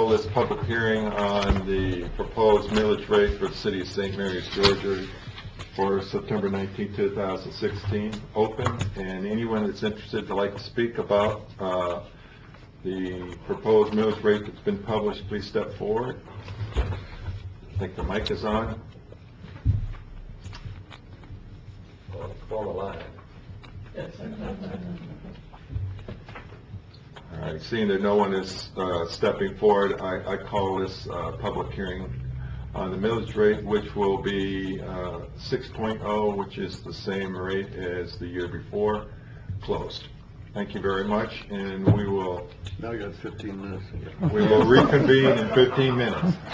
this public hearing on the proposed millage rate for the city of St. Mary's, Georgia for September 19, 2016 open, and anyone that's interested to like to speak about the proposed millage rate that's been published, please step forward. I think the mic is on. Form a line. All right, seeing that no one is stepping forward, I call this public hearing on the millage rate, which will be 6.0, which is the same rate as the year before, closed. Thank you very much, and we will Now you got 15 minutes. reconvene in 15 minutes.